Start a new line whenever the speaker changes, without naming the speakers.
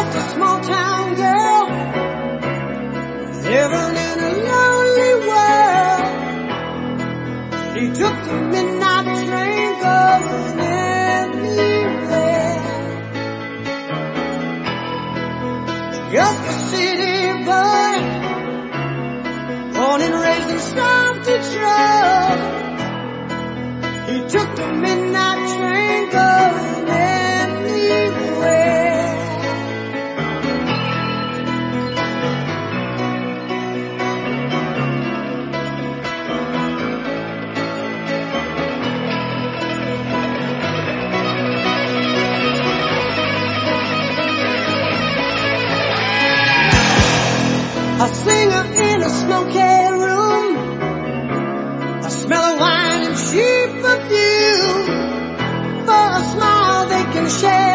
just a small town girl living in a lonely world. She took the midnight train going anywhere. Just a city boy, born and raised in South Detroit. He took the midnight train going anywhere. A singer in a smoky room, a smell of wine and cheap perfume. For a smile they can share.